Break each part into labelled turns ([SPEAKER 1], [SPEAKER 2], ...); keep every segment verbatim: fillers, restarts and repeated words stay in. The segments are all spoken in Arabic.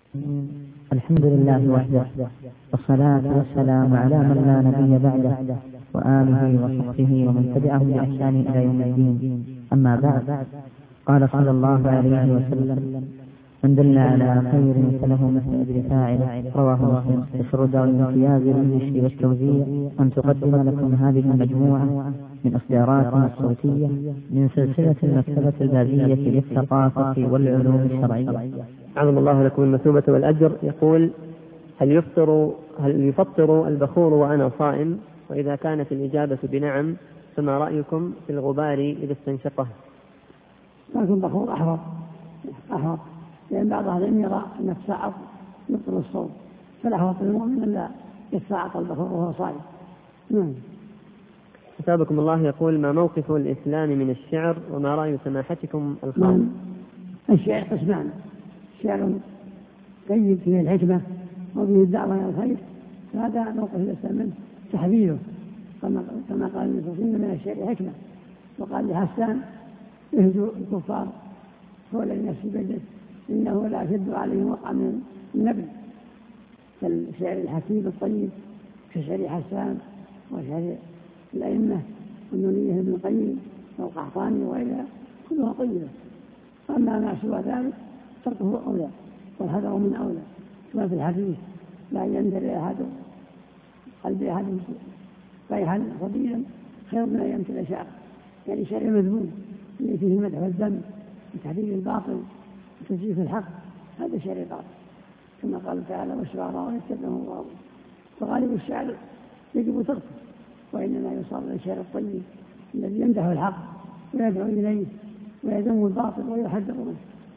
[SPEAKER 1] الحمد لله وحده، والصلاة والسلام على من لا نبي بعده، وآله وصحبه ومن تبعهم بإحسان إلى يوم الدين. أما بعد، قال صلى الله عليه وسلم: من دل على خير فله مثل أجر فاعله. رواه مسلم. يسر دار الامتياز للنشر والتوزيع أن تقدم لكم هذه المجموعة من إصداراتنا الصوتية من سلسلة المكتبة البابية للثقافة والعلوم الشرعية.
[SPEAKER 2] أعظم الله لكم المثوبة والأجر. يقول: هل يفطر هل يفطر البخور وأنا صائم؟ وإذا كانت الإجابة بنعم فما رأيكم في الغبار إذا استنشقه؟
[SPEAKER 3] لكن البخور أحوط أحوط لأن بعض أهل العلم يرى أن التصاعق يبطل الصوم، فالأحوط للمؤمن أن لا يتصاعق البخور وهو صائم. نعم.
[SPEAKER 2] أثابكم الله. يقول: ما موقف الإسلام من الشعر وما رأي سماحتكم الخاص؟
[SPEAKER 3] نعم. الشعر قسمان: شعر طيب فيه الحكمة وفيه الدعوة إلى الخير، فهذا موقف الإسلام منه تحذيره، كما قال النبي صلى الله عليه وسلم: من الشعر حكمة. وقال لحسان: اهجوا الكفار هو الذي نفسي بيده إنه لا أشد عليهم وقع من النبل. فالشعر الحكيم الطيب كشعر حسان وشعر الأئمة والنونية ابن القيم والقحطاني وغيرها كلها طيبة. أما ما سوى ذلك تركه أولى والحذر من أولى، كما في الحديث: لا ينزل أحد قلب أحد ريحا فضيلا خير من أن يمتل شعر، يعني شعر مذموم اللي فيه المدح والذم وتحذير الباطل وتزييف الحق، هذا شعر باطل، كما قال تعالى: والشعراء يتبعهم الغاوون. فغالب الشعر يجب تركه، وإنما يصار للشعر الطيب الذي يمدح الحق ويدعو إليه ويذم الباطل ويحذر منه.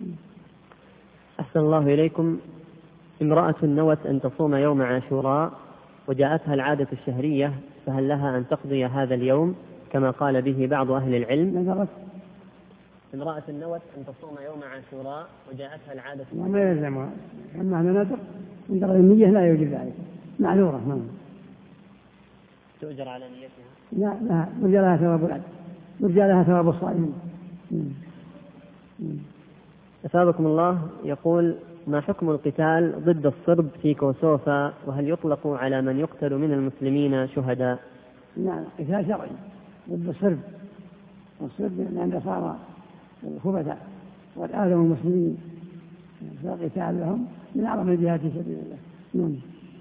[SPEAKER 2] أحسن الله إليكم. امرأة نوت أن تصوم يوم عاشوراء وجاءتها العادة الشهرية، فهل لها أن تقضي هذا اليوم كما قال به بعض أهل العلم؟
[SPEAKER 3] نذرت.
[SPEAKER 2] امرأة نوت أن تصوم يوم عاشوراء وجاءتها العادة الشهرية.
[SPEAKER 3] ما يلزمها، أما نذر من درجة النية لا يوجب ذلك، معذورة. ما
[SPEAKER 2] تؤجر على نيتها؟
[SPEAKER 3] لا لا، يرجى لها ثواب العدل، يرجى لها ثواب الصائمين.
[SPEAKER 2] أثابكم الله. يقول: ما حكم القتال ضد الصرب في كوسوفا، وهل يطلق على من يقتل من المسلمين شهداء؟
[SPEAKER 3] نعم، قتال شرعي ضد الصرب، والصرب لأن صار الخبثاء والآلم المسلمين، فالقتال لهم من أعظم الجهاد في سبيل الله. نعم.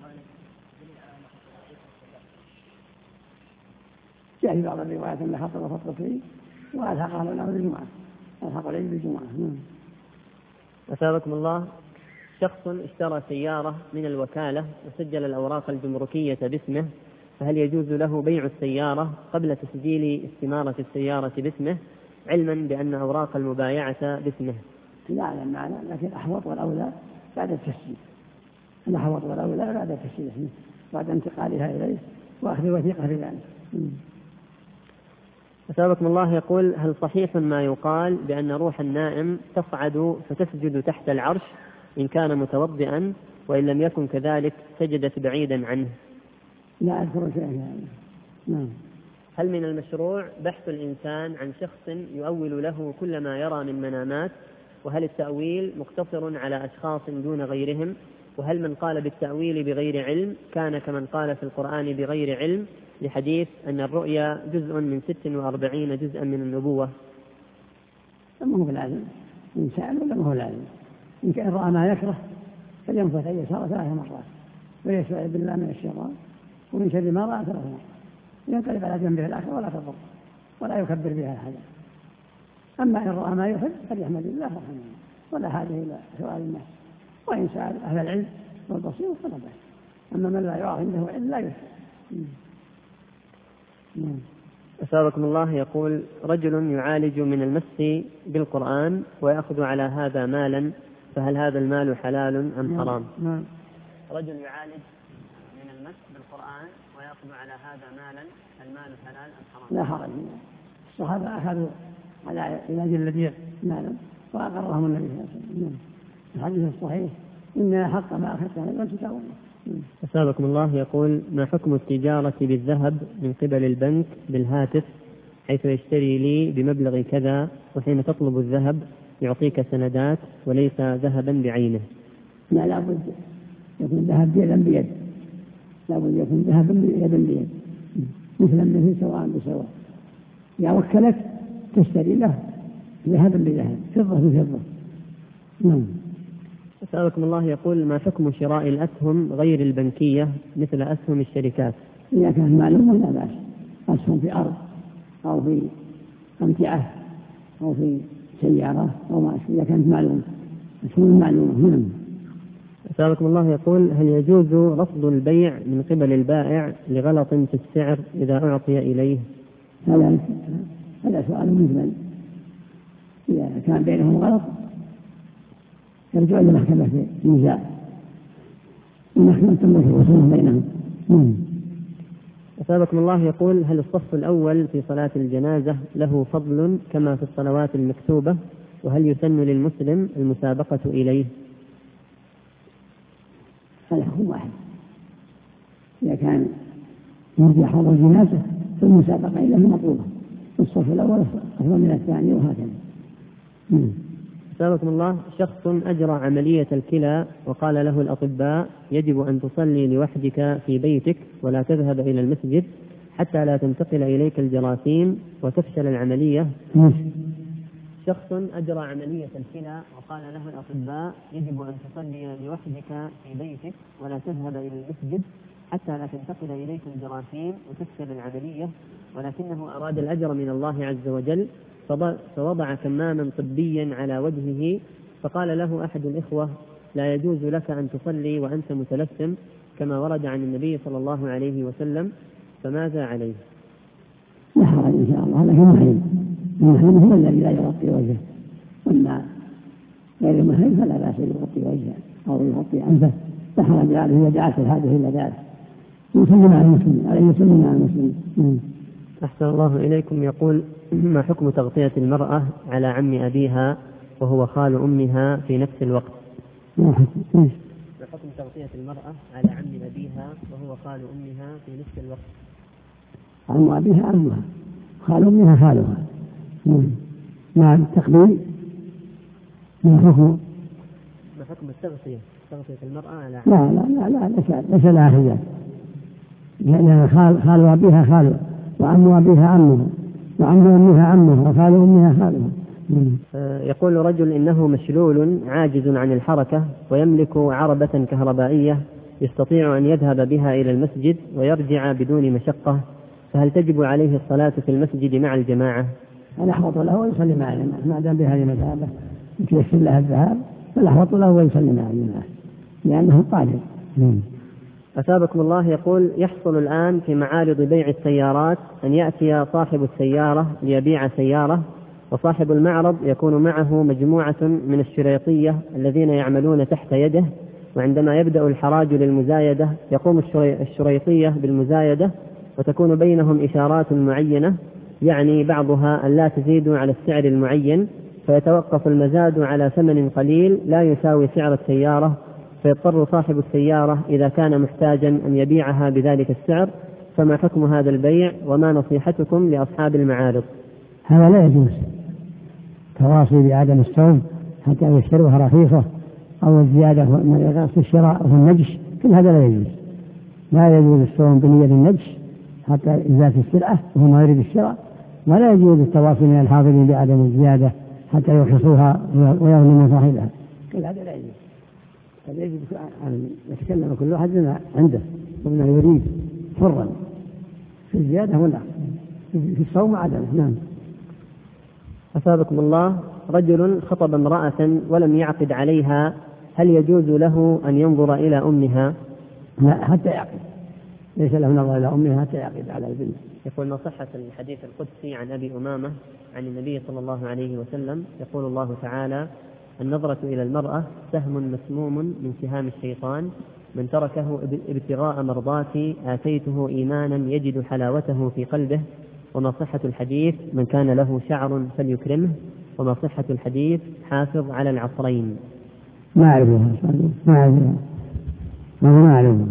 [SPEAKER 3] جاء في بعض الروايات أن خطر فطرتين وألحقها له بالجمعة، ألحق العيد بالجمعة. نعم.
[SPEAKER 2] أثابكم الله. شخص اشترى سيارة من الوكالة وسجل الأوراق الجمركية باسمه، فهل يجوز له بيع السيارة قبل تسجيل استمارة السيارة باسمه، علما بأن أوراق المبايعة باسمه؟
[SPEAKER 3] لا أعلم معنى، لكن أحوط والأولى بعد التسجيل، الأحوط والأولى بعد التسجيل اسمه بعد انتقالها إليه وأخذ وثيقة بذلك.
[SPEAKER 2] أثابكم الله. يقول: هل صحيح ما يقال بأن روح النائم تصعد فتسجد تحت العرش إن كان متوضئا، وإن لم يكن كذلك سجدت بعيدا عنه؟
[SPEAKER 3] لا أذكر شيئا. نعم.
[SPEAKER 2] هل من المشروع بحث الإنسان عن شخص يؤول له كل ما يرى من منامات؟ وهل التأويل مقتصر على أشخاص دون غيرهم؟ وهل من قال بالتأويل بغير علم كان كمن قال في القرآن بغير علم، لحديث أن الرؤيا جزء من ست وأربعين جزءا من النبوة؟
[SPEAKER 3] ما هو لازم إنسان ولا ما هو لازم. إن كان رأى ما يكره فلينفث أن يسار ثلاث مرات ويستعيذ بالله من الشيطان ومن شر ما رأى ثلاث مرات، ينقلب على جنبه الآخر ولا تضر ولا يكبر بها أحدا. أما إن رأى ما يحب فليحمد الله رحمه ولا حاجة إلى سؤال الناس، وإن سأل أهل العلم والبصير فلا بأس. أما من لا يرى عنده علم لا يسأل.
[SPEAKER 2] أثابكم الله. يقول: رجل يعالج من المس بالقرآن ويأخذ على هذا مالا، فهل هذا المال حلال أم حرام؟
[SPEAKER 3] نعم.
[SPEAKER 2] رجل يعالج من المس بالقرآن ويأخذ على هذا مالا، المال حلال أم حرام؟
[SPEAKER 3] لا حرج. الصحابة أخذوا على علاج الذي مالا وأقرهم النبي صلى الله عليه وسلم. الحديث الصحيح: إن حق ما أخذته وأنت تتعلم.
[SPEAKER 2] أثابكم الله. يقول: ما حكم التجارة بالذهب من قبل البنك بالهاتف، حيث يشتري لي بمبلغ كذا، وحين تطلب الذهب يعطيك سندات وليس ذهبا بعينه؟
[SPEAKER 3] لا لابد يكون ذهب يدا بيد، لابد يكون ذهب يدا بيد مثلا مثل سواء بسواء. يا وكلك تشتري له ذهب بذهب، فضة بفضة. نعم.
[SPEAKER 2] أسألكم الله يقول: ما حكم شراء الأسهم غير البنكية مثل أسهم الشركات؟
[SPEAKER 3] إذا كان معلومة لا بأس، أسهم في أرض أو في أمتعة أو في سيارة أو ما إذا كانت معلومة، أسهم معلومة. نعم.
[SPEAKER 2] أسألكم الله يقول: هل يجوز رفض البيع من قبل البائع لغلط في السعر إذا أعطي إليه؟
[SPEAKER 3] هذا هذا سؤال مجمل. إذا كان بينهم غلط يرجع إلى محكمة النزاع، المحكمة تملك الوصول بينهم.
[SPEAKER 2] أسألكم الله يقول: هل الصف الأول في صلاة الجنازة له فضل كما في الصلوات المكتوبة؟ وهل يسن للمسلم المسابقة إليه؟
[SPEAKER 3] الحكم واحد، إذا كان يرجع حضر الجنازة فالمسابقة إليه مطلوبة، الصف الأول أفضل من الثاني وهكذا.
[SPEAKER 2] أسألكم الله: شخص أجرى عملية الكلى وقال له الأطباء: يجب أن تصلي لوحدك في بيتك ولا تذهب إلى المسجد حتى لا تنتقل إليك الجراثيم وتفشل العملية. شخص أجرى عملية الكلى وقال له الأطباء: يجب أن تصلي لوحدك في بيتك ولا تذهب إلى المسجد حتى لا تنتقل إليك الجراثيم وتفشل العملية، ولكنه أراد الأجر من الله عز وجل فوضع كماما طبيا على وجهه، فقال له أحد الإخوة: لا يجوز لك أن تصلي وأنت متلثم كما ورد عن النبي صلى الله عليه وسلم، فماذا عليه؟
[SPEAKER 3] لا حرج إن شاء الله، لكن محرم المحرم هو الذي لا يغطي وجهه، أما غير المحرم فلا بأس يغطي وجهه أو يغطي أنفه، لا حرج عليه إذا دعت هذه إلا ذلك، يسلم على المسلم، عليه يسلم على المسلم.
[SPEAKER 2] أحسن الله إليكم. يقول: ما حكم تغطية المرأة على عم أبيها وهو خال أمها في نفس الوقت؟
[SPEAKER 3] ما
[SPEAKER 2] حكم تغطية المرأة على عم أبيها وهو خال أمها في نفس الوقت؟
[SPEAKER 3] عم أبيها عمها، خال أمها خالها. مع التقبيل. ما حكم
[SPEAKER 2] ما حكم التغطية تغطية المرأة على
[SPEAKER 3] لا لا لا لا ليس ليس لها حجاب، لأن خال خال أبيها خاله، وعم أبيها عمها، وعم أمها عمها، وخال أمها خالها.
[SPEAKER 2] يقول رجل: إنه مشلول عاجز عن الحركة ويملك عربة كهربائية يستطيع أن يذهب بها إلى المسجد ويرجع بدون مشقة، فهل تجب عليه الصلاة في المسجد مع الجماعة؟
[SPEAKER 3] الأحوط له ويصلي مع الجماعة ما دام بهذه المثابة يتيسر لها الذهاب، فالأحوط له ويصلي مع الجماعة لأنه قادر.
[SPEAKER 2] أثابكم الله. يقول: يحصل الآن في معارض بيع السيارات أن يأتي صاحب السيارة ليبيع سيارة، وصاحب المعرض يكون معه مجموعة من الشريطية الذين يعملون تحت يده، وعندما يبدأ الحراج للمزايدة يقوم الشريطية بالمزايدة، وتكون بينهم إشارات معينة يعني بعضها أن لا تزيدوا على السعر المعين، فيتوقف المزاد على ثمن قليل لا يساوي سعر السيارة، فيضطر صاحب السيارة إذا كان محتاجا أن يبيعها بذلك السعر، فما حكم هذا البيع وما نصيحتكم لأصحاب المعارض؟
[SPEAKER 3] هذا لا يجوز، تواصي بعدم الصوم حتى يشتروها رخيصة أو الزيادة في الشراء وفي النجش، كل هذا لا يجوز. لا يجوز الصوم بنية النجش حتى إزالة السلعة وهو ما يريد الشراء، ولا يجوز التواصي من الحاضرين بعدم الزيادة حتى يرخصوها ويغنموا صاحبها، كل هذا لا يجوز. فيجب أن يتكلم كل واحد عنده ومن يريد حرا في الزيادة ولا في الصوم عدم. نعم.
[SPEAKER 2] أثابكم الله. رجل خطب امرأة ولم يعقد عليها، هل يجوز له أن ينظر إلى أمها؟
[SPEAKER 3] لا، حتى يعقد، ليس له نظر إلى أمها حتى يعقد على البنت.
[SPEAKER 2] يقول: ما صحة الحديث القدسي عن أبي أمامة عن النبي صلى الله عليه وسلم يقول الله تعالى: النظرة إلى المرأة سهم مسموم من سهام الشيطان، من تركه ابتغاء مرضاتي آتيته إيمانا يجد حلاوته في قلبه. وما صحة الحديث؟ من كان له شعر فليكرمه. وما صحة الحديث؟ حافظ على العصرين.
[SPEAKER 3] ما أعرفها ما أعرفها ما أعرفها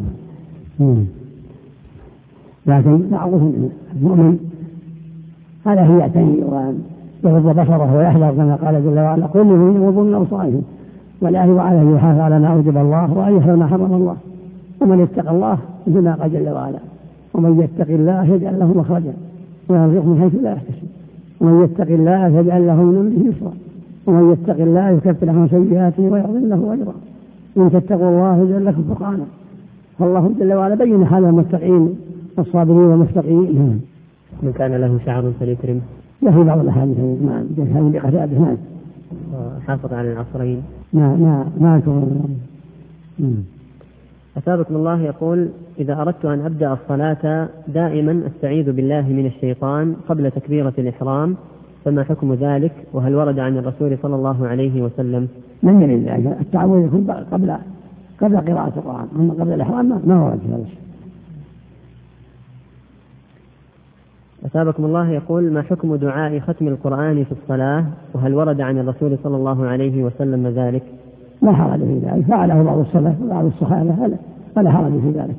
[SPEAKER 3] لكن معروف المؤمن هذا هي يعتني ويغض بصره ويحذر كما قال جل وعلا: قل لهم يغضوا من أبصارهم والأهل وعليه يحافظ على ما أوجب الله وأن يحذر ما حرم الله. ومن يتق الله مثل قال جل وعلا: ومن يتق الله يجعل له مخرجا ويرزقه من حيث لا يحتسب ومن يتق الله يجعل له من أمره يسرا ومن يتق الله يكفر عنه سيئاته ويعظم له أجرا إن تتقوا الله يجعل لكم فرقانا. فالله جل وعلا بين حال المتقين والصابرين والمتقين.
[SPEAKER 2] من كان له شعر فليكرمه.
[SPEAKER 3] له بعض الأحاديث نعم هذه بقتاده نعم.
[SPEAKER 2] حافظ على العصرين.
[SPEAKER 3] نعم نعم نعم.
[SPEAKER 2] أثابكم الله يقول: إذا أردت أن أبدأ الصلاة دائما أستعيذ بالله من الشيطان قبل تكبيرة الإحرام، فما حكم ذلك؟ وهل ورد عن الرسول صلى الله عليه وسلم؟
[SPEAKER 3] من يريد ذلك التعوذ يكون قبل قبل قراءة القرآن، أما قبل الإحرام ما ورد هذا الشيء.
[SPEAKER 2] أثابكم الله يقول: ما حكم دعاء ختم القرآن في الصلاة؟ وهل ورد عن الرسول صلى الله عليه وسلم ذلك؟
[SPEAKER 3] لا حرج في ذلك، فعله بعض السلف وبعض الصحابة فلا حرج في ذلك.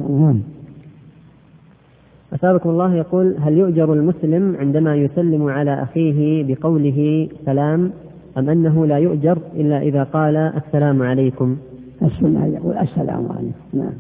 [SPEAKER 2] أثابكم الله يقول: هل يؤجر المسلم عندما يسلم على أخيه بقوله سلام، أم أنه لا يؤجر إلا إذا قال السلام عليكم؟
[SPEAKER 3] السنة يقول السلام عليكم. نعم.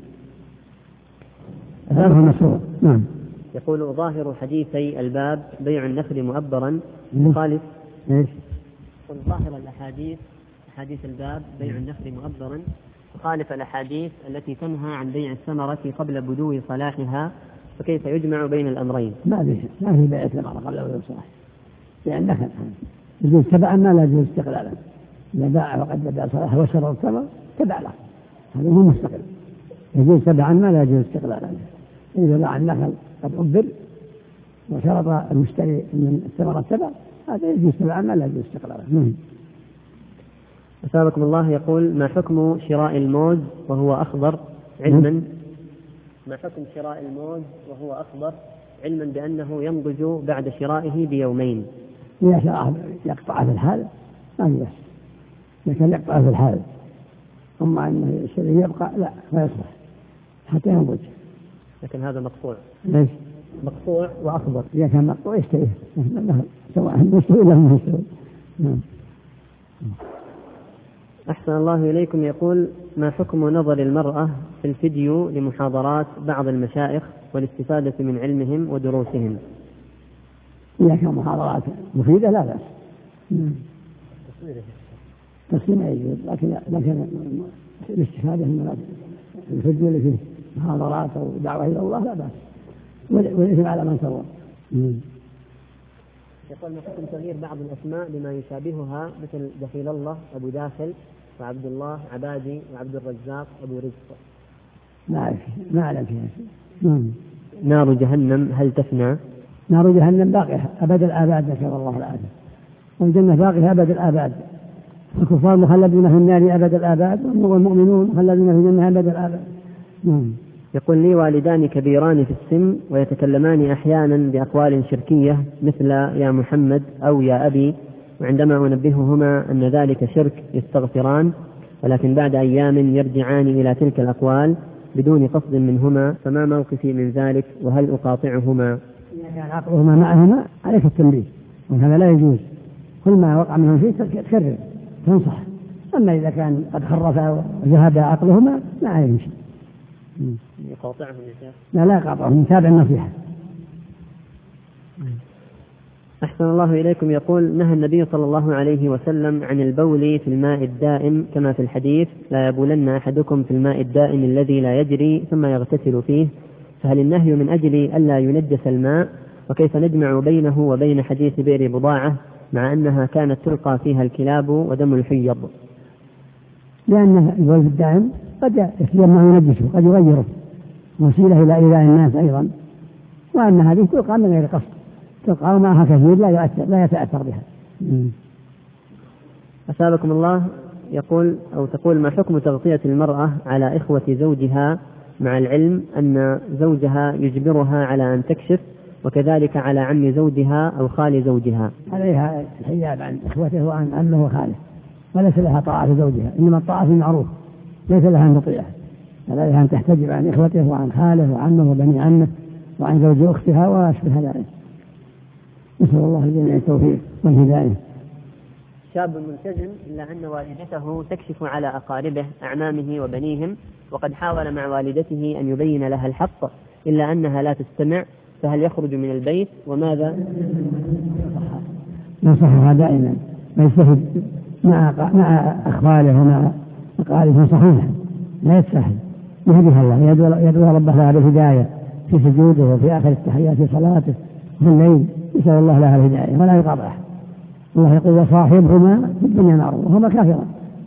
[SPEAKER 3] هذا مشروع. نعم.
[SPEAKER 2] يقول: ظاهر حديثي الباب بيع النخل مؤبرا خالف.
[SPEAKER 3] ايش؟
[SPEAKER 2] ظاهر الأحاديث أحاديث الباب بيع النخل مؤبرا خالف الأحاديث التي تنهى عن بيع الثمرة قبل بدو صلاحها، فكيف يجمع بين الأمرين؟
[SPEAKER 3] ما في ما في بيع الثمرة قبل بدو صلاحها، بيع النخل يجوز تبعا ما لا يجوز استقلالا. إذا باع وقد بدأ صلاحه وشرى الثمر تبع له، هذا هو مستقل. يجوز تبعا ما لا يجوز استقلالا. إذا باع النخل قد أبر وشرط المشتري من الثمرة تبع، هذا يجوز تبعا ما لا يجوز استقلالا.
[SPEAKER 2] أثابكم الله يقول: ما حكم شراء الموز وهو أخضر علما ما حكم شراء الموز وهو أخضر علما بأنه ينضج بعد شرائه بيومين؟
[SPEAKER 3] إذا شراه يقطع في الحال ما في بس، لكن يقطع في الحال، أما أنه الشيء يبقى لا ما يصلح حتى ينضج.
[SPEAKER 2] لكن هذا مقطوع.
[SPEAKER 3] ليش؟
[SPEAKER 2] مقطوع وأخضر.
[SPEAKER 3] إذا كان مقطوع يشتريه سواء مستوي ولا ما مستوي.
[SPEAKER 2] أحسن الله إليكم. يقول: ما حكم نظر المرأة في الفيديو لمحاضرات بعض المشايخ والاستفادة من علمهم ودروسهم؟
[SPEAKER 3] إذا كان محاضرات مفيدة لا بأس. تصوير يجوز، لكن لكن الاستفادة من الفيديو اللي فيه محاضرات أو دعوة إلى الله لا بأس، والإثم على من صور.
[SPEAKER 2] يقول: ما حكم تغيير بعض الأسماء لما يشابهها مثل دخيل الله أبو داخل وعبد الله عبادي وعبد الرزاق أبو رزق؟
[SPEAKER 3] ما ما أعلم فيها شيء.
[SPEAKER 2] نار جهنم هل تفنى؟
[SPEAKER 3] نار جهنم باقية أبد الآباد، نسأل الله العافية. والجنة باقية أبد الآباد. الكفار مخلدون في النار أبد الآباد، والمؤمنون مخلدون في الجنة أبد الآباد.
[SPEAKER 2] يقول: لي والدان كبيران في السن ويتكلمان أحيانا بأقوال شركية مثل يا محمد أو يا أبي، وعندما أنبههما أن ذلك شرك يستغفران، ولكن بعد أيام يرجعان إلى تلك الأقوال بدون قصد منهما، فما موقفي من ذلك؟ وهل أقاطعهما؟
[SPEAKER 3] إذا كان عقلهما معهما عليك التنبيه، وهذا لا يجوز. كل ما وقع منهم فيه تكرر تنصح. أما إذا كان قد خرفا وذهب عقلهما لا عليهم شيء.
[SPEAKER 2] يقاطعهم يا شيخ؟
[SPEAKER 3] لا لا يقاطعهم، تابع النصيحة.
[SPEAKER 2] أحسن الله إليكم. يقول: نهى النبي صلى الله عليه وسلم عن البول في الماء الدائم كما في الحديث: لا يبولن أحدكم في الماء الدائم الذي لا يجري ثم يغتسل فيه، فهل النهي من أجل ألا ينجس الماء؟ وكيف نجمع بينه وبين حديث بئر بضاعة مع أنها كانت تلقى فيها الكلاب ودم الحيض؟
[SPEAKER 3] لأن البول الدائم قد يتجمع ينجسه، قد يغيره، وسيلة إلى إيذاء الناس أيضا، وأن هذه تلقى من غير قصد، تلقى معها كثير لا يؤثر لا يتأثر بها.
[SPEAKER 2] أثابكم الله. يقول أو تقول: ما حكم تغطية المرأة على إخوة زوجها مع العلم أن زوجها يجبرها على أن تكشف، وكذلك على عم زوجها أو خال زوجها؟
[SPEAKER 3] عليها الحجاب عن إخوته وعن عمه وخاله، وليس لها طاعة زوجها، إنما الطاعة في المعروف، ليس لها أن تطيعه، عليها أن تحتجب عن إخوته وعن خاله وعمه وبني عمه وعن زوج أختها وأشبه ذلك. نسأل الله الجميع التوفيق والهداية.
[SPEAKER 2] شاب ملتزم إلا أن والدته تكشف على أقاربه أعمامه وبنيهم، وقد حاول مع والدته أن يبين لها الحق إلا أنها لا تستمع، فهل يخرج من البيت وماذا؟
[SPEAKER 3] نصحها دائما ويجتهد مع مع أخواله ومع أقاربه صحيحا، لا يتساهل، يهديها الله، يدعو ربه لها بالهداية في سجوده وفي آخر التحيات في صلاته في الليل، يسأل الله لها الهداية ولا يقاطعها. الله يقول وصاحبهما في الدنيا معروفا وهما كافران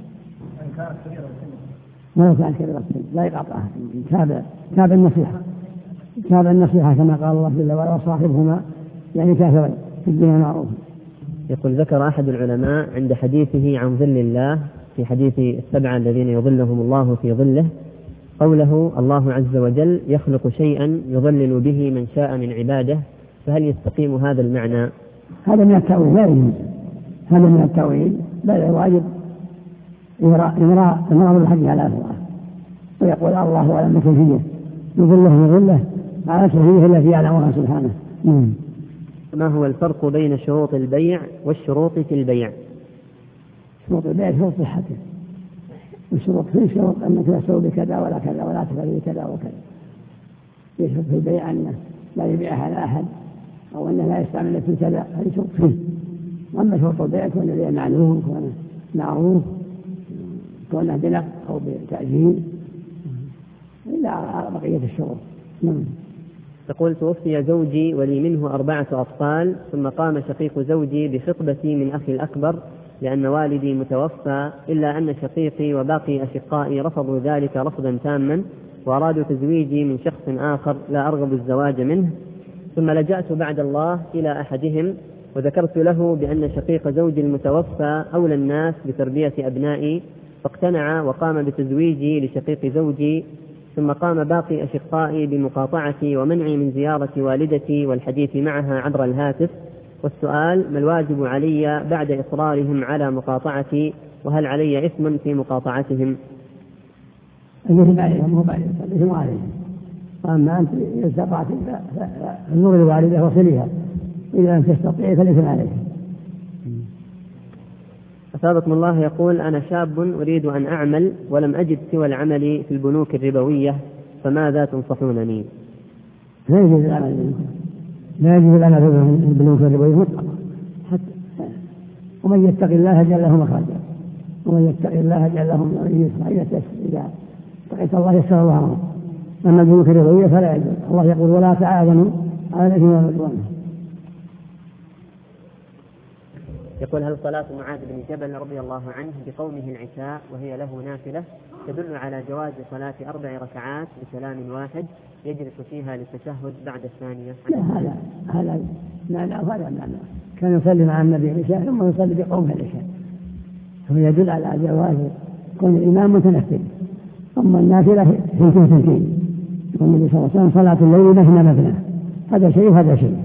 [SPEAKER 3] ولو كان كبيرا لا يقاطعها، تابع تابع النصيحة تابع النصيحة كما قال الله جل وعلا وصاحبهما يعني كافرين في الدنيا معروفا.
[SPEAKER 2] يقول ذكر أحد العلماء عند حديثه عن ظل الله في حديث السبعة الذين يظلهم الله في ظله قوله الله عز وجل يخلق شيئا يظلل به من شاء من عباده، فهل يستقيم هذا المعنى؟
[SPEAKER 3] هذا من التأويل لا يجوز، هذا من التأويل بل واجب إمراء إمراء الحديث على الله ويقول الله على كيفية يظله يظله على كيفية التي يعلمها سبحانه. مم.
[SPEAKER 2] ما هو الفرق بين شروط البيع والشروط في البيع؟
[SPEAKER 3] شروط البيع شروط صحته، والشروط في شروط أنك لا تسوي بكذا ولا كذا ولا تفعل بكذا وكذا. يشرط في البيع أنه لا يبيعها على أحد أو أنه لا يستعمل في كذا، هذه شروط فيه. أما شروط البيع كون البيع معلوم كونه معروف كونه بنقد أو بتأجيل إلا بقية الشروط. نعم.
[SPEAKER 2] تقول توفي زوجي ولي منه أربعة أطفال، ثم قام شقيق زوجي بخطبتي من أخي الأكبر لأن والدي متوفى، إلا أن شقيقي وباقي أشقائي رفضوا ذلك رفضا تاما وأرادوا تزويجي من شخص آخر لا أرغب الزواج منه. ثم لجأت بعد الله إلى أحدهم وذكرت له بأن شقيق زوجي المتوفى أولى الناس بتربية أبنائي، فاقتنع وقام بتزويجي لشقيق زوجي. ثم قام باقي أشقائي بمقاطعتي ومنعي من زيارة والدتي والحديث معها عبر الهاتف. والسؤال ما الواجب علي بعد إصرارهم على مقاطعتي، وهل علي إثم في مقاطعتهم؟
[SPEAKER 3] الإثم عليهم هو الإثم عليهم، أما أنت إذا استطعت النور الوالدة وصليها، إذا لم تستطيع فالإثم عليهم.
[SPEAKER 2] أثابكم الله يقول أنا شاب أريد أن أعمل ولم أجد سوى العمل في البنوك الربوية، فماذا تنصحونني؟
[SPEAKER 3] لا يجوز العمل لا يجوز العمل في البنوك الربوية مطلقا، حتى ومن يتق الله يجعل له مخرجا ومن يتق الله يجعل له يسرا، إذا اتقيت الله يسر الله عنه. أما البنوك الربوية فلا يجوز، الله يقول ولا تعاونوا على الإثم والعدوان.
[SPEAKER 2] يقول هل صلاة معاذ بن جبل رضي الله عنه بقومه العشاء وهي له نافلة تدل على جواز صلاة أربع ركعات بسلام واحد يجلس فيها للتشهد بعد الثانية؟
[SPEAKER 3] لا هذا هذا لا لا هذا لا كان يصلي مع النبي العشاء ثم يصلي بقومه العشاء، هو يدل على جواز كون الإمام متنفل. أما النافلة ثنتين ثنتين يقول النبي صلى الله عليه وسلم صلاة الليل مثنى مثنى، هذا شيء وهذا شيء.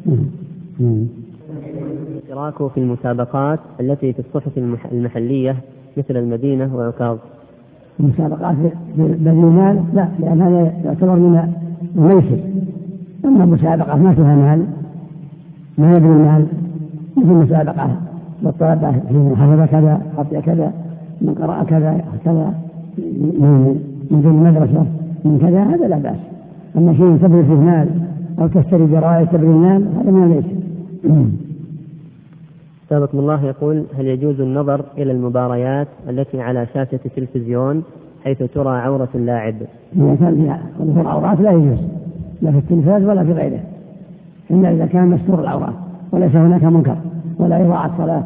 [SPEAKER 2] الاشتراك في المسابقات التي في الصحف المحلية مثل المدينة وعكاظ.
[SPEAKER 3] المسابقات بذل المال لا، لأن هذا يعتبر من الميسر. أما المسابقات ما فيها مال ما يبذل المال، مثل المسابقة بالطلبة في حفظ كذا حفظ كذا من قرأ كذا كذا من المدرسة من كذا، هذا لا بأس. أما شيء تبذل فيه مال أو تشتري جرائد تبذل المال هذا من الميسر.
[SPEAKER 2] سابقكم الله يقول هل يجوز النظر إلى المباريات التي على شاشة التلفزيون حيث ترى عورة اللاعب؟
[SPEAKER 3] إذا كان فيها عورات لا يجوز، لا في التلفاز ولا في غيره، إلا إذا كان مستور العورات وليس هناك منكر ولا يضاع الصلاة.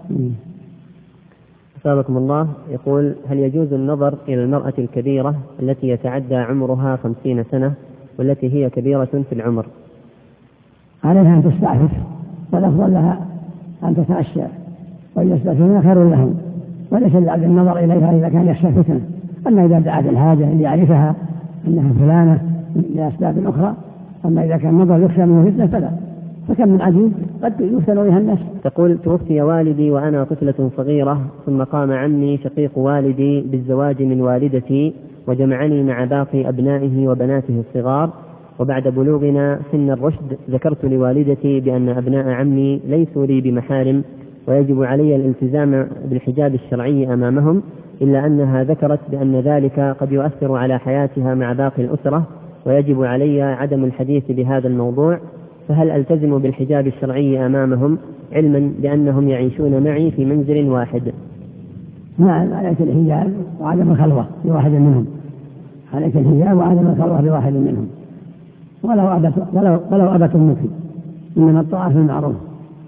[SPEAKER 2] سابقكم الله يقول هل يجوز النظر إلى المرأة الكبيرة التي يتعدى عمرها خمسين سنة والتي هي كبيرة في العمر؟
[SPEAKER 3] عليها أن تستعفف، والأفضل لها أن تتعشى ويستفيدون خير لهم، وليس لعبد النظر إليها إذا كان يخشى فتنة. أما إذا دعت الحاجة اللي يعرفها أنها فلانة لأسباب أخرى، أما إذا كان النظر يخشى منه فتنة فلا، فكم من عجيب قد يفتن بها الناس.
[SPEAKER 2] تقول توفي والدي وأنا طفلة صغيرة، ثم قام عمي شقيق والدي بالزواج من والدتي وجمعني مع باقي أبنائه وبناته الصغار، وبعد بلوغنا سن الرشد ذكرت لوالدتي بأن أبناء عمي ليسوا لي بمحارم ويجب علي الالتزام بالحجاب الشرعي أمامهم، إلا أنها ذكرت بأن ذلك قد يؤثر على حياتها مع باقي الأسرة ويجب علي عدم الحديث بهذا الموضوع، فهل ألتزم بالحجاب الشرعي أمامهم علما بأنهم يعيشون معي في منزل واحد؟
[SPEAKER 3] نعم، عليك الحجاب وعدم الخلوة بواحد منهم، عليك الحجاب وعدم الخلوة بواحد منهم، ولو أبت ولو ولو أبت منك، إنما الطاعة في المعروف.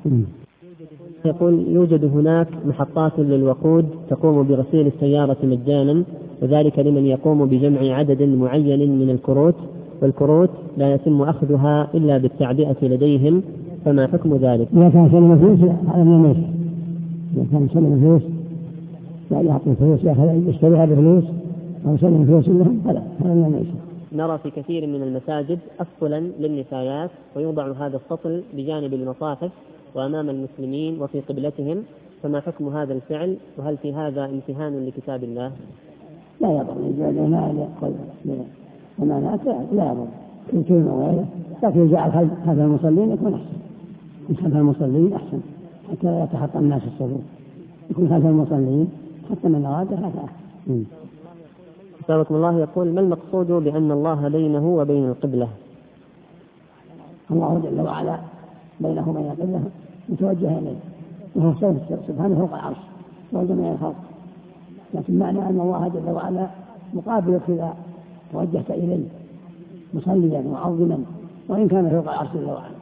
[SPEAKER 2] يقول يوجد هناك محطات للوقود تقوم بغسيل السيارة مجانا، وذلك لمن يقوم بجمع عدد معين من الكروت، والكروت لا يتم أخذها إلا بالتعبئة لديهم، فما حكم ذلك؟
[SPEAKER 3] إذا كان سلم فلوس على من يمشي، إذا كان سلم فلوس لا يعطي فلوس يشتريها بفلوس أو سلم فلوس لهم فلا هذا من يمشي.
[SPEAKER 2] نرى في كثير من المساجد أسطلا للنفايات، ويوضع هذا السطل بجانب المصاحف وأمام المسلمين وفي قبلتهم، فما حكم هذا الفعل؟ وهل في هذا امتهان لكتاب الله؟
[SPEAKER 3] لا يضر يجعل ما يقول وما لا يضر يمكن وغيره، لكن يجعل خلف المصلين يكون أحسن، خلف المصلين أحسن حتى لا يتحطم الناس الصفوف، يكون خلف المصلين حتى من أراده هكذا.
[SPEAKER 2] أثابكم الله يقول ما المقصود بأن الله بينه وبين القبلة؟
[SPEAKER 3] الله جل وعلا بينه وبين القبلة متوجه إليه، وهو سبحانه فوق العرش وجميع الخلق، لكن معنى أن الله جل وعلا مقابلك إذا توجهت إليه مصليا وعظما وإن كان فوق العرش جل وعلا.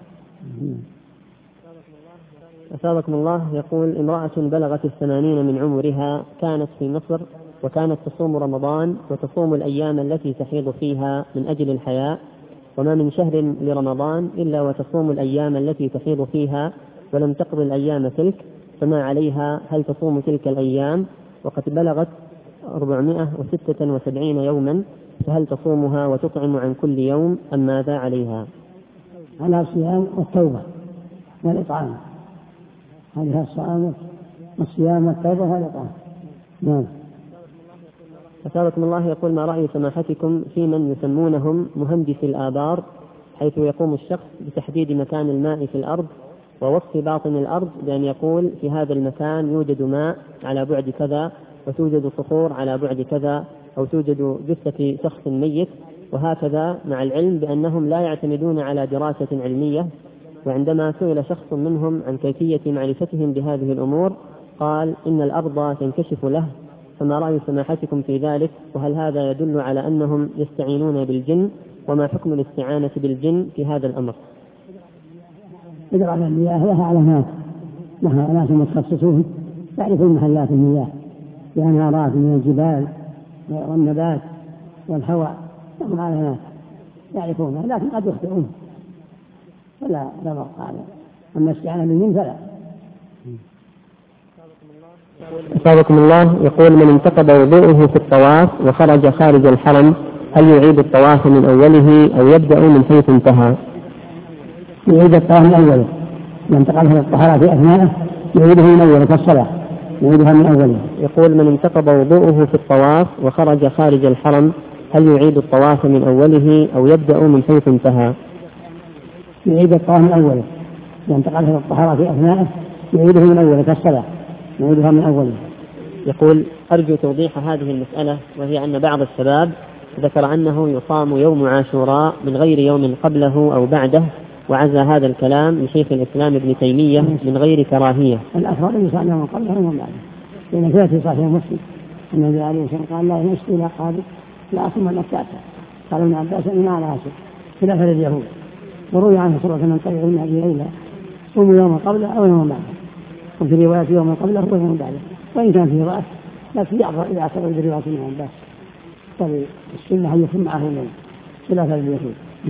[SPEAKER 2] أثابكم الله يقول امرأة بلغت الثمانين من عمرها كانت في مصر وكانت تصوم رمضان وتصوم الأيام التي تحيض فيها من أجل الحياء، وما من شهر لرمضان إلا وتصوم الأيام التي تحيض فيها ولم تقضي الأيام تلك، فما عليها؟ هل تصوم تلك الأيام؟ وقد بلغت أربعمائة وستة وسبعين يوما، فهل تصومها وتطعم عن كل يوم أم ماذا عليها؟
[SPEAKER 3] على الصيام والتوبة والإطعام، هذه الصيام والصيام والتوبة والإطعام. نعم.
[SPEAKER 2] أثابكم الله يقول ما رأي سماحتكم في من يسمونهم مهندسي الآبار، حيث يقوم الشخص بتحديد مكان الماء في الأرض ووصف باطن الأرض بأن يقول في هذا المكان يوجد ماء على بعد كذا وتوجد صخور على بعد كذا أو توجد جثة شخص ميت، وهكذا، مع العلم بأنهم لا يعتمدون على دراسة علمية، وعندما سئل شخص منهم عن كيفية معرفتهم بهذه الأمور قال إن الأرض تنكشف له، فما رأي سماحتكم في ذلك؟ وهل هذا يدل على أنهم يستعينون بالجن؟ وما حكم الاستعانة بالجن في هذا الأمر؟
[SPEAKER 3] إذا على المياه لها علامات، لها ناس متخصصون يعرفون محلات المياه بأنهارات من الجبال والنبات والهواء، لهم علامات يعرفونها، لكن قد يخطئون فلا لا مرق على. أما الاستعانة بالجن فلا.
[SPEAKER 2] أثابكم الله يقول من انتقض وضوءه في الطواف وخرج خارج الحرم هل يعيد الطواف من أوله أو يبدأ من حيث انتهى؟
[SPEAKER 3] يعيد الطواف من أوله، من انتقض في الطهارة في أثناءه يعيده من أوله كالصلاة، يعيدها من أوله.
[SPEAKER 2] يقول من انتقض وضوءه في الطواف وخرج خارج الحرم هل يعيد الطواف من أوله أو يبدأ من حيث انتهى؟
[SPEAKER 3] يعيد الطواف من أوله، من انتقض في الطهارة في أثناءه يعيده من أوله كالصلاة، يعيدها من أوله.
[SPEAKER 2] يقول أرجو توضيح هذه المسألة، وهي أن بعض الشباب ذكر أنه يصام يوم عاشوراء من غير يوم قبله أو بعده، وعزى هذا الكلام لشيخ الإسلام ابن تيمية من غير كراهية.
[SPEAKER 3] الأفضل يصام يوم قبله ويوم بعده، لأن فيه صحيح مسلم النبي عليه الصلاة والسلام قال لا يمشي إلى قابل لا أصم ولا أكتاسا، قال ابن عباس إن على عاشر خلاف اليهود، وروي عنه صلى الله عليه وسلم طريق ابن أبي ليلى صوم يوم قبله أو يوم بعده، وفي رواية يوم قبله ويوم بعده، وإن كان فيه ضعف لكن يعبر إذا اعتبر برواية ابن عباس فالسنة هي يكون معه اليوم خلاف اليهود.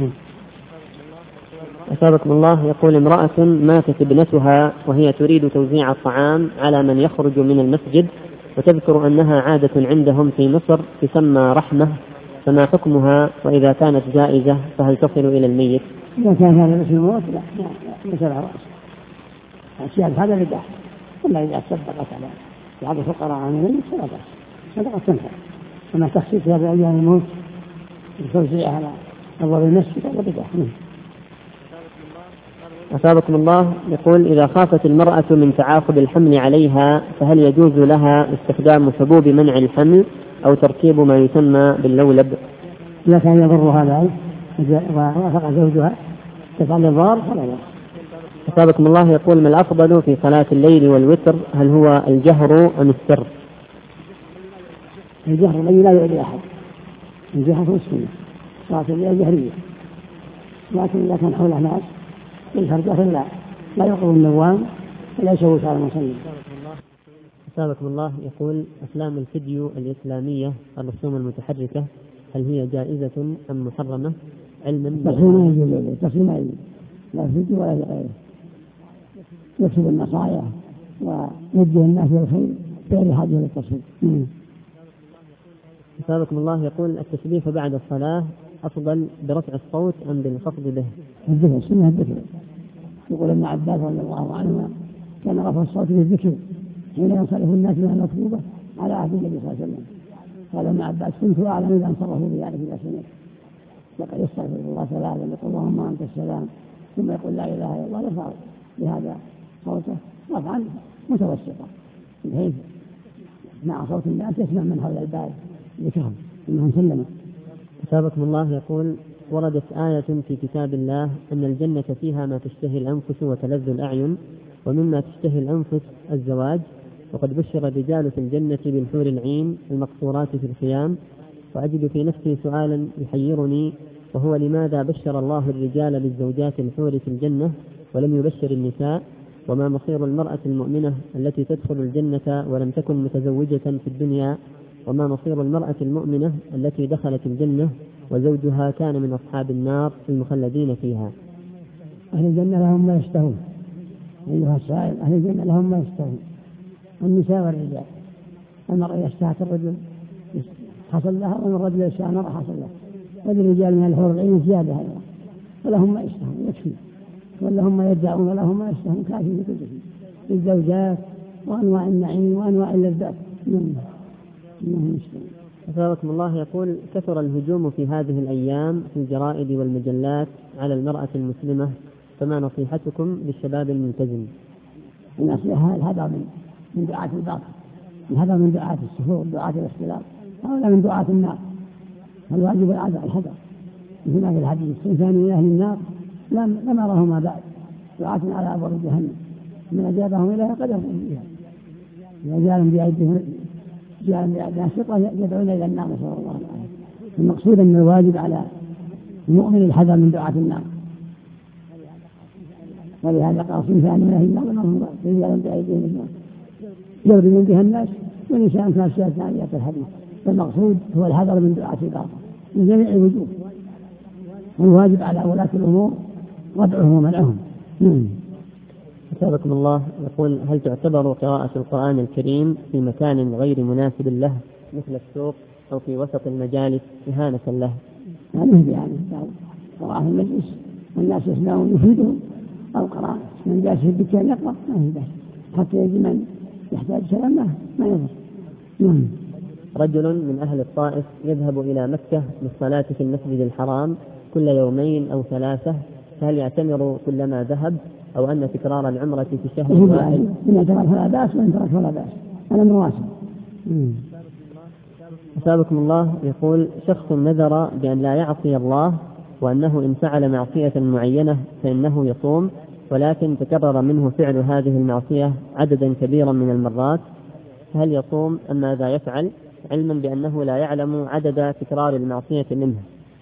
[SPEAKER 2] أثابكم الله يقول امرأة ماتت ابنتها وهي تريد توزيع الطعام على من يخرج من المسجد، وتذكر أنها عادة عندهم في مصر تسمى رحمة، فما حكمها؟ وإذا كانت جائزة فهل تصل إلى الميت؟
[SPEAKER 3] إذا كان هذا اسم الموت لا ليس لها رأس، أشياء هذا بدعة، ولا إذا تصدقت على بعض الفقراء عاملين فلا بأس، صدقة تنفع، وما تخصيصها بأيام الموت وتوزيعها على أبواب المسجد هذا بدعة.
[SPEAKER 2] أثابكم الله. يقول: إذا خافت المرأة من تعاقب الحمل عليها فهل يجوز لها استخدام حبوب منع الحمل أو تركيب ما يسمى باللولب؟
[SPEAKER 3] إذا كان يضرها ذلك ووافق زوجها تفعل الضار فلا لا.
[SPEAKER 2] أثابكم الله. يقول: ما الأفضل في صلاة الليل والوتر، هل هو الجهر أم السر؟
[SPEAKER 3] الجهر الذي لا يؤذي أحد، الجهر هو السنة، صلاة الليل جهرية، لكن إذا كان حوله ناس يظهر جهر لا لا يقوم النوام ولا يشوش على المصلي.
[SPEAKER 2] أثابكم الله. يقول: أفلام الفيديو الإسلامية الرسوم المتحركة هل هي جائزة أم محرمة؟ علما
[SPEAKER 3] التصوير يجب التصوير ما يجب، لا فيديو ولا غيره، يكتب النصائح ويوجه الناس للخير غير حاجة للتصوير.
[SPEAKER 2] أثابكم الله. يقول: التسبيح بعد الصلاة أفضل برفع الصوت أم بالخفض به؟
[SPEAKER 3] الذكر، سنة الذكر. يقول ابن عباس رضي الله عنه كان رفع الصوت بالذكر حين ينصرف الناس من المطلوبة على عهد النبي صلى الله عليه وسلم. قال ابن عباس: كنت أعلم إذا انصرفوا بذلك إلى سنة، لقد يستغفر الله ثلاثا يقول اللهم أنت السلام ثم يقول لا إله إلا الله، يرفع بهذا صوته رفعا متوسطا بحيث مع صوت الناس يسمع من حول الباب ذكرهم انهم سلموا.
[SPEAKER 2] أثابكم الله. يقول: وردت آية في كتاب الله أن الجنة فيها ما تشتهي الأنفس وتلذ الأعين، ومما تشتهي الأنفس الزواج، وقد بشر الرجال في الجنة بالحور العين المقصورات في الخيام، وأجد في نفسي سؤالا يحيرني، وهو: لماذا بشر الله الرجال بالزوجات الحور في الجنة ولم يبشر النساء؟ وما مصير المرأة المؤمنة التي تدخل الجنة ولم تكن متزوجة في الدنيا؟ وما مصير المرأة المؤمنة التي دخلت الجنة وزوجها كان من أصحاب النار المخلدين فيها؟
[SPEAKER 3] أهل الجنة لهم ما يشتهون أيها السائل، أهل الجنة لهم ما يشتهون، النساء والرجال. المرأة يشتهت الرجل حصل لها، والرجل يشتهى المرأة حصل لها، وللرجال من الحور العين زيادة هذا، ولهم ما يشتهون يكفي، ولهم ما يدعون ولهم ما يشتهون كافي في كل شيء، الزوجات وأنواع النعيم وأنواع اللذات.
[SPEAKER 2] أثابكم الله. يقول: كثر الهجوم في هذه الأيام في الجرائد والمجلات على المرأة المسلمة، فما نصيحتكم للشباب الملتزم؟
[SPEAKER 3] النصيحة الهدى من دعاة الباطل، الهدى من دعاة السفور، دعاة الاختلاف، هؤلاء من دعاة النار، الواجب العدل الهدى. مثل ما في الحديث: صنفان من أهل النار لم لم أرهما بعد، دعاة على أبواب جهنم من أجابهم إليها قدرهم فيها، رجال بأيديهم جاء بأسقة يدعون إلى النار، نسأل الله العافية. المقصود أن الواجب على المؤمن الحذر من دعاة النار، ولهذا قال: صنفان من أهل النار لم أرهما بعد، رجال بأيديهم النار يضربون بها الناس ونساء كاسيات عاريات الحديث. فالمقصود هو الحذر من دعاة الباطل من جميع الوجوه، والواجب على ولاة الأمور ردعهم ومنعهم.
[SPEAKER 2] أثابكم الله. يقول: هل تعتبر قراءة القرآن الكريم في مكان غير مناسب له مثل السوق أو في وسط المجالس إهانة له؟
[SPEAKER 3] هذه يعني قراءة المجلس والناس يسمعون يفيدهم، أو قراءة من جالس في الدكان يقرأ ما هي بأس، حتى يجي من يحتاج سلامة ما يضر.
[SPEAKER 2] رجل من أهل الطائف يذهب إلى مكة للصلاة في المسجد الحرام كل يومين أو ثلاثة، فهل يعتمر كلما ذهب أو أن تكرار العمرة في شهر واحد؟
[SPEAKER 3] إن اعتمر فلا بأس وإن ترك فلا بأس، الأمر واسع.
[SPEAKER 2] أثابكم الله. يقول: شخص نذر بأن لا يعصي الله، وأنه إن فعل معصية معينة فإنه يصوم، ولكن تكرر منه فعل هذه المعصية عددا كبيرا من المرات، هل يصوم أم ماذا يفعل، علما بأنه لا يعلم عدد تكرار المعصية منه؟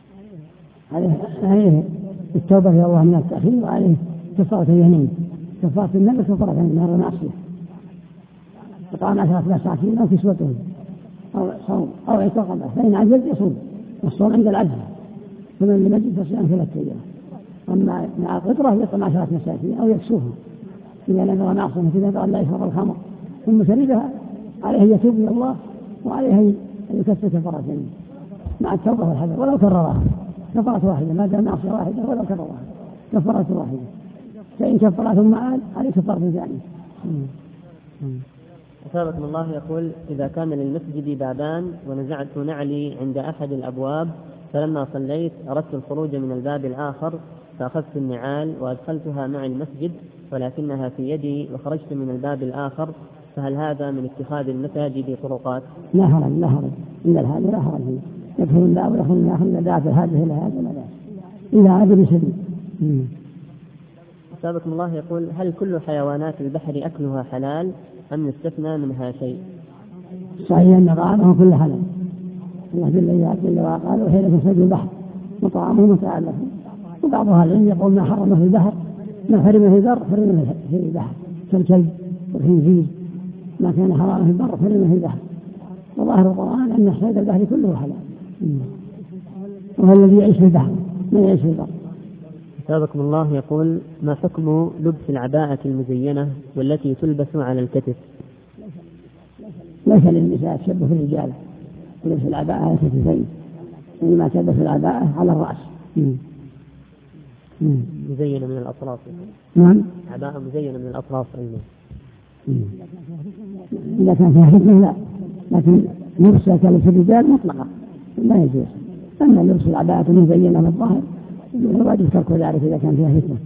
[SPEAKER 3] عليه التوبة إلى الله من التأخير، وعليه كفارة اليمين، كفارة النذر كفارة اليمين هذا المعصية، إطعام عشرة مساكين أو كسوتهم أو صوم أو عتق رقبة، فإن عجز يصوم، والصوم عند العجز، فمن لم يجد فصيام ثلاثة أيام. أما مع القدرة يطعم عشرة مساكين أو يكسوهم إذا نذر معصية، مثل نذر لا يشرب الخمر ثم شربها، عليه يتوب إلى الله وعليه أن يكفر كفارة اليمين مع التوبة والحذر، ولو كررها كفارة واحدة ما دام معصية واحدة، ولو كررها كفارة واحدة، فإن كفر ثم عاد عليه كفارة ثانية.
[SPEAKER 2] أثابكم الله. يقول: إذا كان للمسجد بابان ونزعت نعلي عند أحد الأبواب، فلما صليت أردت الخروج من الباب الآخر فأخذت النعال وأدخلتها معي المسجد ولكنها في يدي وخرجت من الباب الآخر، فهل هذا من اتخاذ المساجد طرقات؟
[SPEAKER 3] لا حرج لا حرج إلا الهادي لا حرج فيه، يدخل الباب ويدخل الآخر إذا دعت الهادي إلى هذا لا بأس إذا عاد بسبيل.
[SPEAKER 2] أثابكم الله يقول: هل كل حيوانات البحر أكلها حلال أم يستثنى منها شيء؟
[SPEAKER 3] صحيح أن طعامه كل حلال، الله جل جل وعلا قال: وحين صيد البحر وطعامه متاع لكم. وبعضها العلم يقول ما حرم في البحر ما حرم في البر حرم في البحر، كالكلب والخنزير ما كان حراما في البر حرم في البحر. وظاهر القرآن أن صيد البحر كله حلال، وهو الذي يعيش في البحر ما يعيش في البر.
[SPEAKER 2] أثابكم الله يقول: ما حكم لبس العباءة المزينة والتي تلبس على الكتف؟
[SPEAKER 3] ليس للنساء تشبه في الرجال لبس العباءة على الكتفين، إنما تلبس العباءة على الرأس.
[SPEAKER 2] مزينة من الأطراف.
[SPEAKER 3] نعم.
[SPEAKER 2] عباءة مزينة من الأطراف أيضا.
[SPEAKER 3] إذا كان فيها فتنة لا، لكن لبسها كلبس الرجال مطلقة لا يجوز. أما لبس العباءة مزينة من الظاهر الواجب ترك ذلك إذا كان فيها فتنة.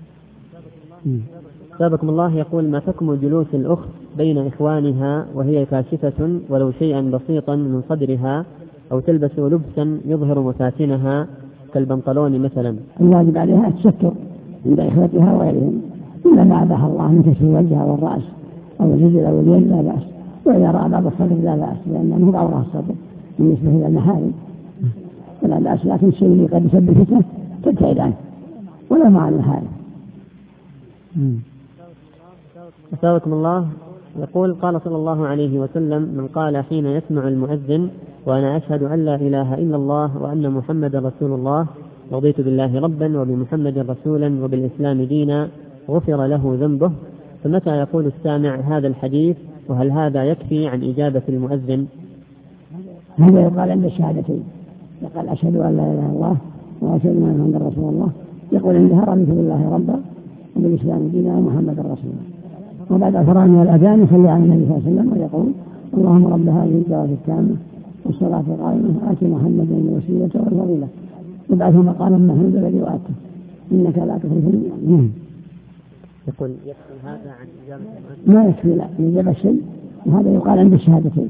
[SPEAKER 2] سابقكم الله يقول: ما حكم جلوس الأخت بين إخوانها وهي كاشفة ولو شيئا بسيطا من صدرها، أو تلبس لبسا يظهر مفاتنها كالبنطلون مثلا؟
[SPEAKER 3] الواجب عليها التستر عند إخوتها وغيرهم، إلا ما أباح الله من كشف الوجه والرأس أو الرجل أو اليد لا بأس، وإذا رأى بعض الصدر لا بأس، لأنه هو عورة الصدر بالنسبة إلى المحارم ولا بأس، لكن الشيء اللي قد يسبب فتنة تبتعد عنه ولا مع المحارم.
[SPEAKER 2] أثابكم الله يقول: قال صلى الله عليه وسلم: من قال حين يسمع المؤذن وأنا أشهد أن لا إله إلا الله وأن محمد رسول الله رضيت بالله ربا وبمحمد رسولا وبالإسلام دينا غفر له ذنبه. فمتى يقول السامع هذا الحديث؟ وهل هذا يكفي عن إجابة المؤذن؟
[SPEAKER 3] هذا يقال عند الشهادتين، يقال أشهد أن لا إله إلا الله وأشهد أن محمد رسول الله، يقول عندها رضيت بالله ربا وبالإسلام دينا ومحمد رسول الله. وبعد أفراد من الأذان يصلي على النبي صلى الله عليه وسلم ويقول: اللهم رب هذه الدعوة التامة والصلاة القائمة آت محمدا الوسيلة والفضيلة وابعثه مقاما محمودا الذي وعدته إنك لا تخلف الميعاد.
[SPEAKER 2] يقول: يكفي هذا عن إجابة
[SPEAKER 3] المؤذن؟ ما يكفي، لا يجب الشيء، وهذا يقال عند الشهادتين.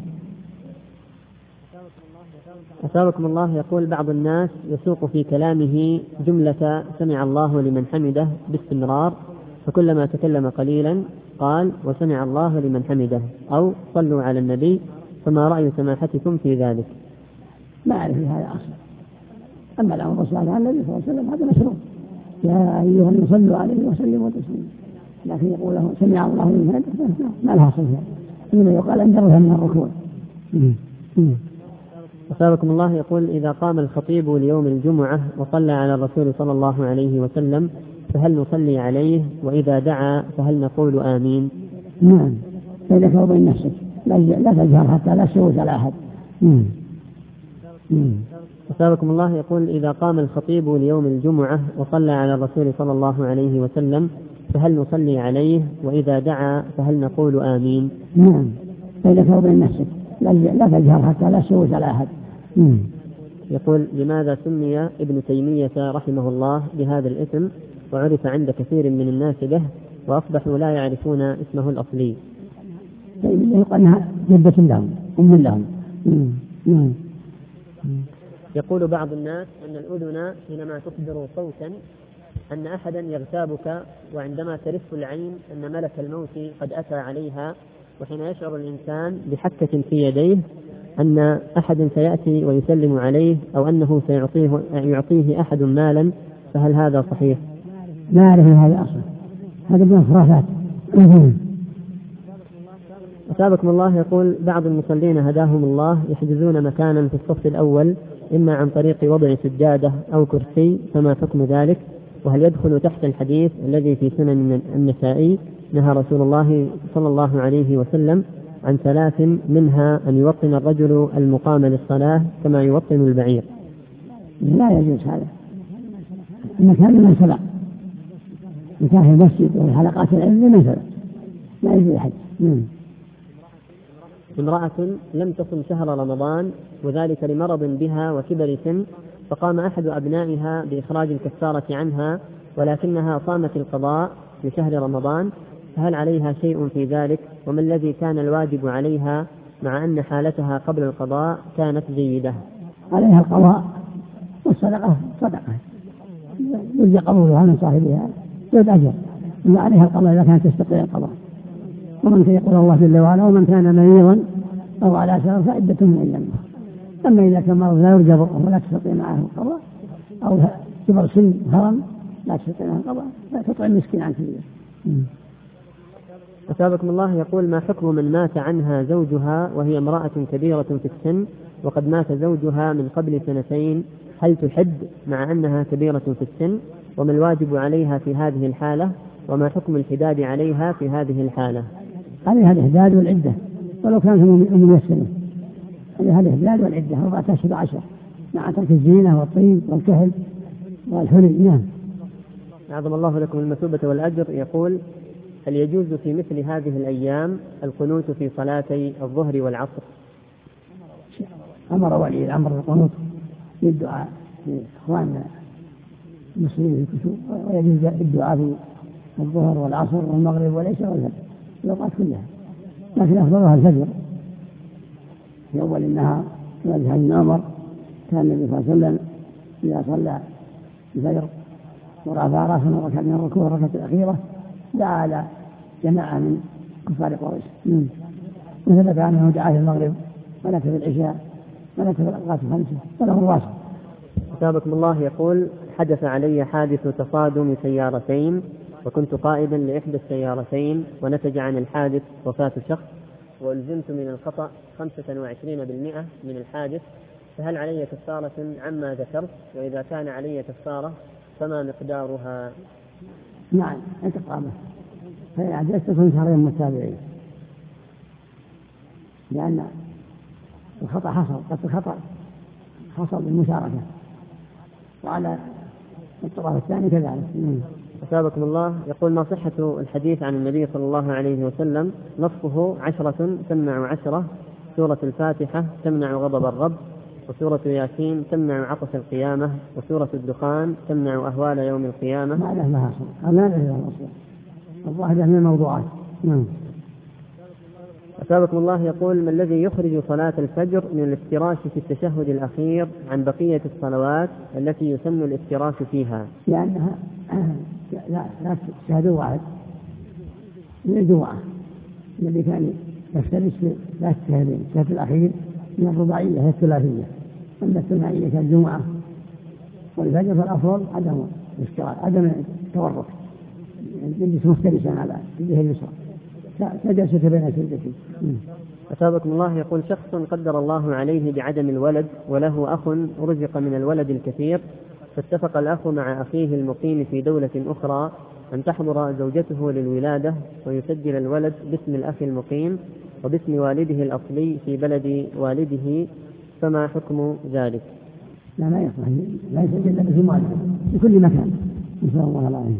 [SPEAKER 2] أثابكم الله يقول: بعض الناس يسوق في كلامه جملة سمع الله لمن حمده باستمرار، فكلما تكلم قليلا قال وسمع الله لمن حمده أو صلوا على النبي، فما رأي سماحتكم في ذلك؟
[SPEAKER 3] ما أعرف هذا أصلا. أما الأمر بالصلاة على النبي صلى الله عليه وسلم هذا مشروع، يا أيها الذين صلوا عليه وسلموا تسليما، لكن يقول له سمع الله لمن حمده ما لها صفة، إنما يقال أن درها من الركوع.
[SPEAKER 2] أثابكم الله يقول: إذا قام الخطيب ليوم الجمعة وصلى على الرسول صلى الله عليه وسلم فهل نصلي عليه؟ وإذا دعا فهل نقول آمين؟
[SPEAKER 3] نعم، فإذا كان بين نفسك لا تجهر حتى لا تشوش على أحد.
[SPEAKER 2] أثابكم الله يقول: إذا قام الخطيب ليوم الجمعة وصلى على الرسول صلى الله عليه وسلم فهل نصلي عليه؟ وإذا دعا فهل نقول آمين؟
[SPEAKER 3] نعم، فإذا كان بين نفسك لا تجهر حتى لا تشوش على أحد.
[SPEAKER 2] يقول: لماذا سمي ابن تيمية رحمه الله بهذا الاسم وعرف عند كثير من الناس به وأصبحوا لا يعرفون اسمه الأصلي؟
[SPEAKER 3] يقول أنها جدة لهم أم لهم.
[SPEAKER 2] يقول بعض الناس أن الأذن حينما تصدر صوتا أن أحدا يغتابك، وعندما ترف العين أن ملك الموت قد أتى عليها، وحين يشعر الإنسان بحكة في يديه أن أحد سيأتي ويسلم عليه أو أنه سيعطيه يعطيه أحد مالا، فهل هذا صحيح؟
[SPEAKER 3] لا أعرف هذا أصلا، هذا من الخرافات.
[SPEAKER 2] أثابكم الله يقول: بعض المصلين هداهم الله يحجزون مكانا في الصف الأول إما عن طريق وضع سجادة أو كرسي، فما حكم ذلك؟ وهل يدخل تحت الحديث الذي في سنن النسائي نهى رسول الله صلى الله عليه وسلم عن ثلاث منها أن يوطن الرجل المقام للصلاة كما يوطن البعير؟
[SPEAKER 3] لا يجوز هذا، المكان من صلاة، مكان المسجد وحلقات العلم من صلاة لا يجوز حد.
[SPEAKER 2] امرأة لم تصم شهر رمضان وذلك لمرض بها وكبر سن، فقام أحد أبنائها بإخراج الكفارة عنها ولكنها صامت القضاء في شهر رمضان، فهل عليها شيء في ذلك؟ وما الذي كان الواجب عليها مع أن حالتها قبل القضاء كانت جيدة؟
[SPEAKER 3] عليها القضاء والصدقة صدقة يرجى قبولها من صاحبها يد أجر، وما عليها القضاء إذا كانت تستطيع القضاء. ومن كان يقول الله جل وعلا ومن كان مريضا أو على سفر فعدة من أيام. أما إذا كان مرض لا يرجى برؤه ولا تستطيع معه القضاء أو كبر سن هرم لا تستطيع معه القضاء فتطعم مسكين عن كبير.
[SPEAKER 2] أثابكم الله يقول: ما حكم من مات عنها زوجها وهي امرأة كبيرة في السن وقد مات زوجها من قبل سنتين، هل تحد مع أنها كبيرة في السن؟ وما الواجب عليها في هذه الحالة؟ وما حكم الحداد عليها في هذه الحالة؟
[SPEAKER 3] عليها الإحداد والعدة ولو كانت أم السنة، عليها الإحداد والعدة أربعة أشهر عشر مع ترك الزينة والطيب والكحل والحلي. نعم.
[SPEAKER 2] أعظم الله لكم المثوبة والأجر. يقول: هل يجوز في مثل هذه الأيام القنوت في صلاتي الظهر والعصر؟
[SPEAKER 3] أمر ولي الأمر القنوت للدعاء لإخواننا المسلمين في الكسوف، ويجوز الدعاء في الظهر والعصر والمغرب والعشاء والفجر الأوقات كلها، لكن أفضلها الفجر في أول النهار. ولذلك ابن عمر كان النبي صلى الله عليه وسلم إذا صلى الفجر ورفع رأسه وركع من الركوع الركعة الأخيرة دعا على جماعة من كفار قريش، وثبت عنه دعا في المغرب ولا في العشاء ولا في الأوقات الخمسة ولا في الواسط.
[SPEAKER 2] أثابكم الله يقول: حدث علي حادث تصادم سيارتين وكنت قائدا لإحدى السيارتين ونتج عن الحادث وفاة شخص وألزمت من الخطأ خمسة وعشرين بالمئة من الحادث، فهل علي كفارة عما ذكرت؟ وإذا كان علي كفارة فما مقدارها؟
[SPEAKER 3] نعم انتقامه، فإن عجزت تكون شهرين متابعين، لأن الخطأ حصل قد الخطأ حصل بالمشاركة وعلى الطرف الثاني كذلك.
[SPEAKER 2] أثابكم الله يقول: ما صحة الحديث عن النبي صلى الله عليه وسلم نصفه عشرة تمنع عشرة، سورة الفاتحة تمنع غضب الرب، وسورة ياسين تمنع عطش القيامة، وسورة الدخان تمنع أهوال يوم القيامة؟
[SPEAKER 3] ما له لها أصل، ما له لها أصل، الظاهر من الموضوعات. نعم.
[SPEAKER 2] أثابكم الله يقول: ما الذي يخرج صلاة الفجر من الافتراش في التشهد الأخير عن بقية الصلوات التي يسن الافتراش فيها؟
[SPEAKER 3] لأنها لا لا تشهد واحد من الجمعة الذي كان يفترش في لا تشهدين، الشهد الأخير من الرباعية هي الثلاثية، أما الثنائية كالجمعة والفجر فالأفضل عدم الافتراش عدم التورط، يجلس مفترسا على يده اليسرى كجلسة بين سجدتين.
[SPEAKER 2] أثابكم الله يقول: شخص قدر الله عليه بعدم الولد وله أخ رزق من الولد الكثير، فاتفق الأخ مع أخيه المقيم في دولة أخرى أن تحضر زوجته للولادة ويسجل الولد باسم الأخ المقيم وباسم والده الأصلي في بلد والده، فما حكم ذلك؟
[SPEAKER 3] لا لا يصح، لا يسجل باسم والده في كل مكان إن شاء الله العظيم.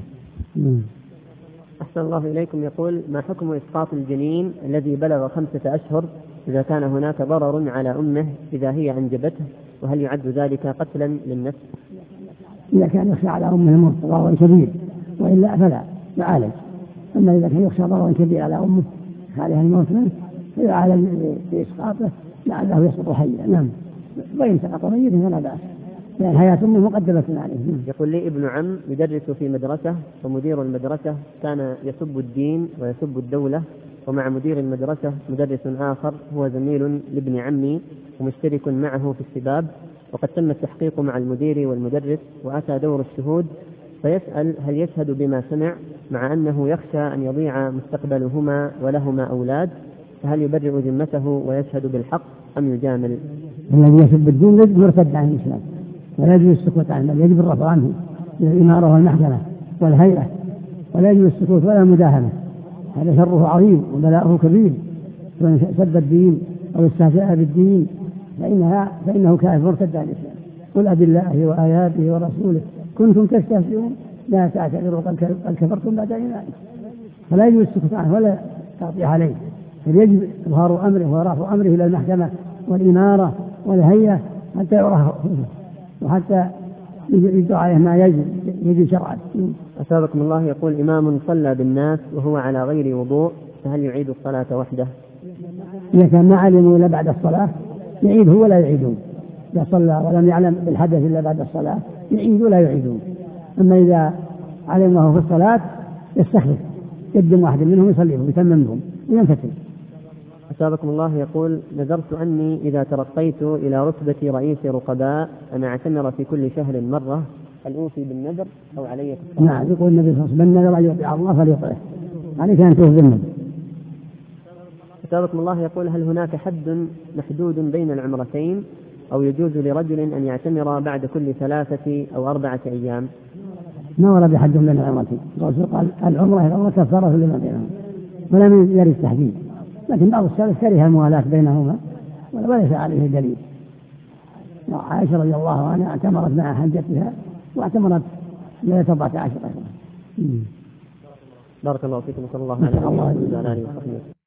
[SPEAKER 2] أحسن الله إليكم. يقول: ما حكم إسقاط الجنين الذي بلغ خمسة أشهر إذا كان هناك ضرر على أمه إذا هي أنجبته، وهل يعد ذلك قتلا للنفس؟
[SPEAKER 3] إذا كان يخشى على أمه الموت ضرر كبير وإلا فلا يعالج، أما إذا كان يخشى ضرر كبير على أمه عليها الموت منه فيعالج بإسقاطه لعله يسقط حيا. نعم. وإن سقط ميتا فلا بأس، لأن حياة أمه مقدمة عليه.
[SPEAKER 2] يقول لي ابن عم يدرس في مدرسة ومدير المدرسة كان يسب الدين ويسب الدولة، ومع مدير المدرسة مدرس آخر هو زميل لابن عمي ومشترك معه في السباب، وقد تم التحقيق مع المدير والمدرس وأتى دور الشهود، فيسأل هل يشهد بما سمع مع أنه يخشى أن يضيع مستقبلهما ولهما أولاد، فهل يبرئ ذمته ويشهد بالحق أم يجامل؟
[SPEAKER 3] الذي يسب الدين يجب يرتد عن الإسلام ولا يجب السكوت عنه، يجب الرفع عنه للإمارة والمحكمة والهيئة، ولا يجب السكوت ولا المداهنة، هذا شره عظيم وبلاؤه كبير. فمن سب الدين أو استهزأ بالدين فإنها فإنه كافر مرتد عن الإسلام. قل أبالله وآياته ورسوله كنتم تستهزئون لا تعتذروا قد كفرتم بعد إيمانكم، فلا يجب السكوت عنه ولا تعطيه عليه، بل يجب إظهار أمره ورفع أمره إلى المحكمة والإمارة والهيئة حتى يعرف وحتى يدعو عليه ما يجب يجب شرعا.
[SPEAKER 2] أثابكم الله. يقول إمام صلى بالناس وهو على غير وضوء فهل يعيد الصلاة وحده؟
[SPEAKER 3] إذا كان ما علموا إلا بعد الصلاة يعيد هو ولا يعيدون. إذا صلى ولم يعلم بالحدث إلا بعد الصلاة يعيد ولا يعيدون. أما إذا علمه في الصلاة يستخلف يقدم واحد منهم يصليهم ويتممهم وينفتل.
[SPEAKER 2] أثابكم الله. يقول نذرت أني إذا ترقيت إلى رتبة رئيس رقباء أن أعتمر في كل شهر مرة، هل أوفي بالنذر أو علي كفارة؟
[SPEAKER 3] نعم، يقول النبي صلى الله عليه وسلم: من نذر أن يطيع الله فليطعه، عليك أن توفي بالنذر.
[SPEAKER 2] أثابكم الله. يقول هل هناك حد محدود بين العمرتين أو يجوز لرجل أن يعتمر بعد كل ثلاثة أو أربعة أيام؟
[SPEAKER 3] ما ورد حد بين العمرتين. الرسول قال: العمرة الأولى كفارة لما بينهما، ولم يرد تحديد، لكن بعض السلف كره الموالاة بينهما وليس عليه دليل. عائشة رضي الله عنها اعتمرت مع حجتها واعتمرت ليلة أربعة عشر.
[SPEAKER 2] بارك الله فيكم. صلى الله عليه وسلم.